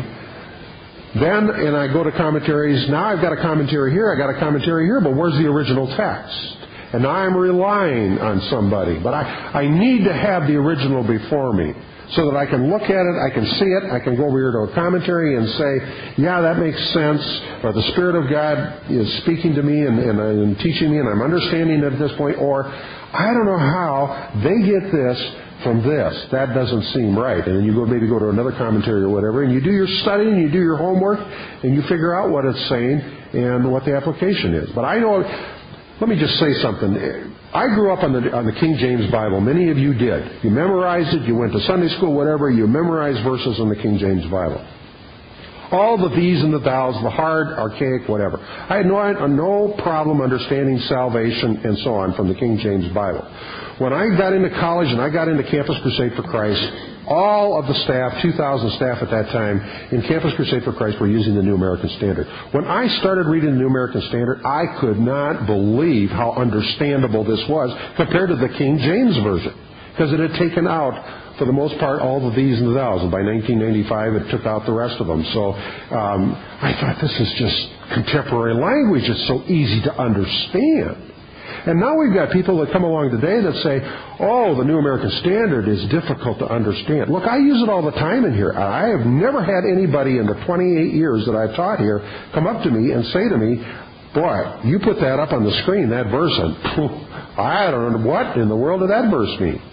and I go to commentaries, now I've got a commentary here, I got a commentary here, but where's the original text? And now I'm relying on somebody. But I need to have the original before me, so that I can look at it, I can see it, I can go over here to a commentary and say, yeah, that makes sense, or the Spirit of God is speaking to me and teaching me, and I'm understanding it at this point, or I don't know how they get this from this. That doesn't seem right. And then you maybe go to another commentary or whatever, and you do your study, and you do your homework, and you figure out what it's saying and what the application is. But I know, let me just say something. I grew up on the King James Bible. Many of you did. You memorized it. You went to Sunday school, whatever. You memorized verses in the King James Bible. All the these and the thous, the hard, archaic, whatever. I had no problem understanding salvation and so on from the King James Bible. When I got into college and I got into Campus Crusade for Christ, all of the staff, 2,000 staff at that time, in Campus Crusade for Christ were using the New American Standard. When I started reading the New American Standard, I could not believe how understandable this was compared to the King James Version, because it had taken out, for the most part, all the these and the thous. And by 1995, it took out the rest of them. So I thought, this is just contemporary language. It's so easy to understand. And now we've got people that come along today that say, oh, the New American Standard is difficult to understand. Look, I use it all the time in here. I have never had anybody in the 28 years that I've taught here come up to me and say to me, boy, you put that up on the screen, that verse, and I don't know, what in the world did that verse mean?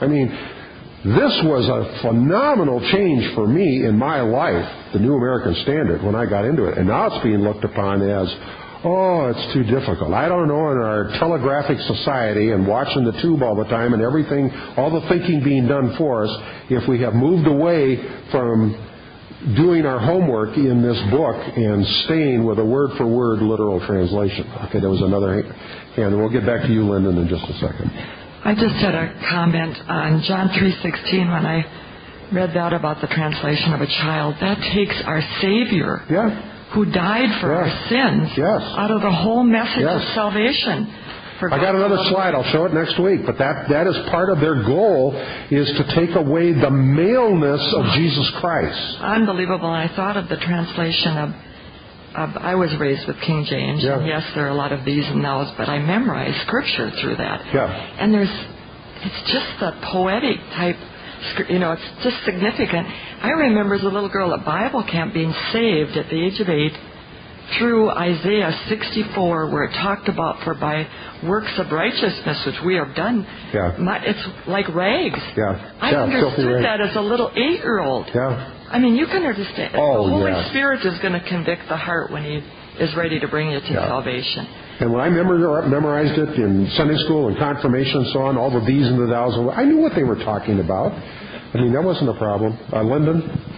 This was a phenomenal change for me in my life, the New American Standard, when I got into it. And now it's being looked upon as, oh, it's too difficult. I don't know, in our telegraphic society and watching the tube all the time and everything, all the thinking being done for us, if we have moved away from doing our homework in this book and staying with a word-for-word literal translation. Okay, there was another hand. We'll get back to you, Lyndon, in just a second. I just had a comment on John 3:16 when I read that about the translation of a child. That takes our Savior, who died for our sins, out of the whole message of salvation. I got another slide. I'll show it next week. But that is part of their goal, is to take away the maleness of Jesus Christ. Unbelievable. I thought of the translation of I was raised with King James, and yes, there are a lot of these and thous, but I memorized Scripture through that. And it's just the poetic type, it's just significant. I remember as a little girl at Bible camp being saved at the age of 8 through Isaiah 64, where it talked about, for by works of righteousness, which we have done, it's like rags. I understood that as a little 8-year-old. You can understand. The Holy Spirit is going to convict the heart when He is ready to bring you to salvation. And when I memorized it in Sunday school and confirmation and so on, all the these and the thous, I knew what they were talking about. That wasn't a problem. Lyndon?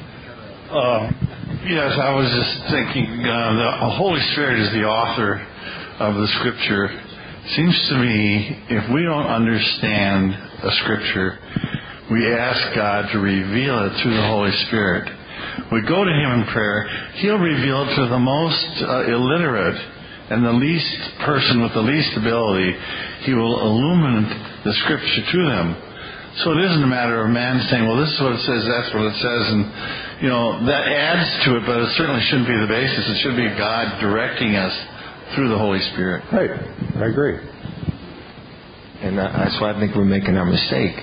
Yes, I was just thinking, the Holy Spirit is the author of the Scripture. Seems to me, if we don't understand a Scripture, we ask God to reveal it through the Holy Spirit. We go to Him in prayer. He'll reveal it to the most illiterate and the least person with the least ability. He will illumine the Scripture to them. So it isn't a matter of man saying, well, this is what it says, that's what it says, and, that adds to it, but it certainly shouldn't be the basis. It should be God directing us through the Holy Spirit. Right. I agree. And that's why I think we're making our mistake.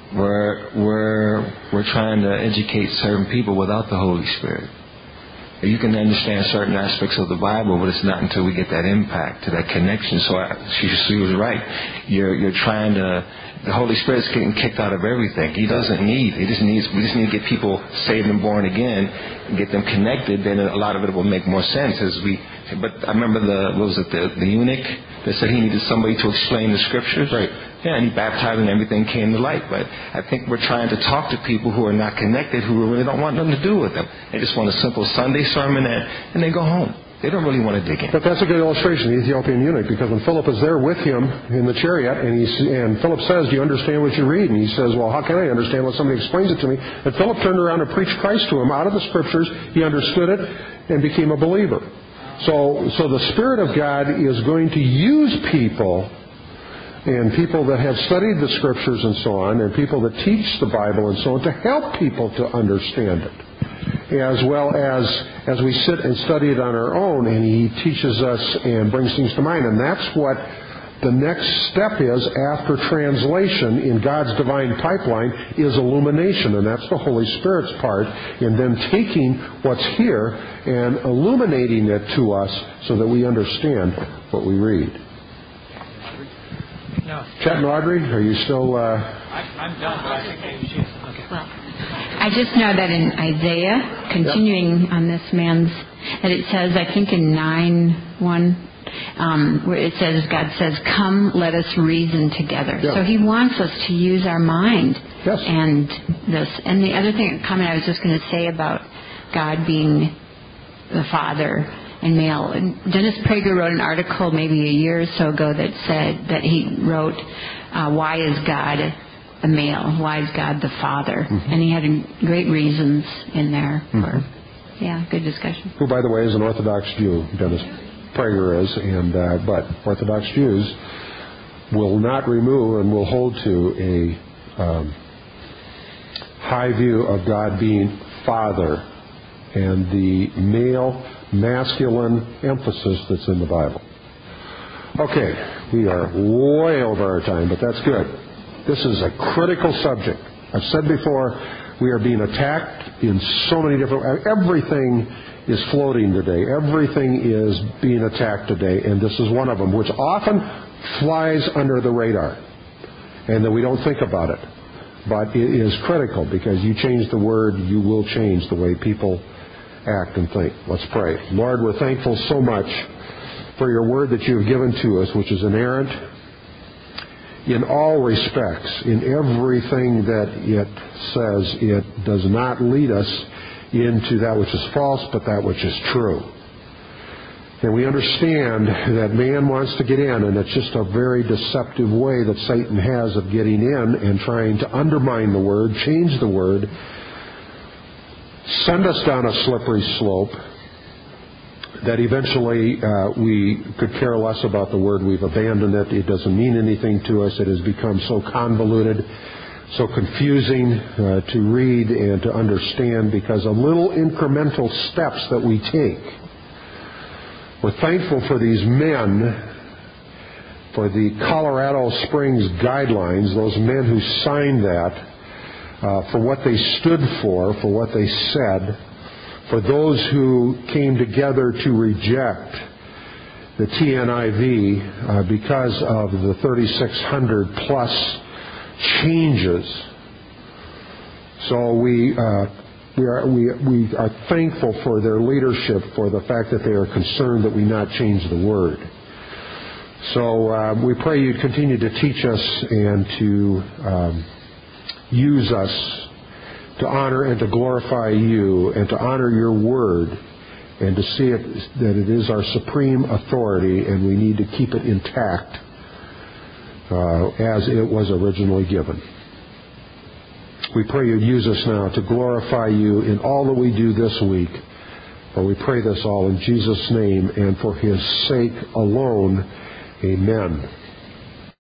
We're trying to educate certain people without the Holy Spirit. You can understand certain aspects of the Bible, but it's not until we get that impact, to that connection. So she was right. You're trying to. The Holy Spirit's getting kicked out of everything. We just need to get people saved and born again and get them connected. Then a lot of it will make more sense But I remember the eunuch that said he needed somebody to explain the scriptures. Right. Yeah, and he baptized and everything came to light. But I think we're trying to talk to people who are not connected, who really don't want nothing to do with them. They just want a simple Sunday sermon and they go home. They don't really want to dig in. But that's a good illustration, the Ethiopian eunuch, because when Philip is there with him in the chariot, and Philip says, do you understand what you read? And he says, well, how can I understand when somebody explains it to me? And Philip turned around and preached Christ to him out of the Scriptures. He understood it and became a believer. So the Spirit of God is going to use people, and people that have studied the Scriptures and so on, and people that teach the Bible and so on, to help people to understand it, as well as we sit and study it on our own, and He teaches us and brings things to mind. And that's what the next step is after translation in God's divine pipeline, is illumination, and that's the Holy Spirit's part in then taking what's here and illuminating it to us so that we understand what we read. No. Chet and Audrey, are you still... I'm done, but I think maybe she's... Okay. Well, I just know that in Isaiah, continuing on this man's, that it says, I think in 9:1, where it says, God says, come, let us reason together. Yeah. So He wants us to use our mind. Yes. And the other comment I was just going to say about God being the Father and male. And Dennis Prager wrote an article maybe a year or so ago that said that he wrote, why is God a male? Why is God the Father? Mm-hmm. And he had great reasons in there for, good discussion. Who, by the way, is an Orthodox Jew, Dennis Prager is, but Orthodox Jews will not remove and will hold to a high view of God being Father and the male, masculine emphasis that's in the Bible. Okay, we are way over our time, but that's good. This is a critical subject. I've said before, we are being attacked in so many different... Everything is floating today. Everything is being attacked today, and this is one of them, which often flies under the radar, and that we don't think about it. But it is critical, because you change the word, you will change the way people act and think. Let's pray. Lord, we're thankful so much for your word that you have given to us, which is inerrant in all respects. In everything that it says, it does not lead us into that which is false, but that which is true. And we understand that man wants to get in, and it's just a very deceptive way that Satan has of getting in and trying to undermine the word, change the word, send us down a slippery slope that eventually we could care less about the word. We've abandoned it. It doesn't mean anything to us. It has become so convoluted, so confusing to read and to understand because of little incremental steps that we take. We're thankful for these men, for the Colorado Springs guidelines, those men who signed that, for what they stood for what they said, for those who came together to reject the TNIV because of the 3,600 plus changes. So we are thankful for their leadership, for the fact that they are concerned that we not change the word. So we pray you'd continue to teach us and to use us to honor and to glorify you and to honor your word and to see it that it is our supreme authority and we need to keep it intact as it was originally given. We pray you'd use us now to glorify you in all that we do this week. For we pray this all in Jesus' name and for His sake alone. Amen.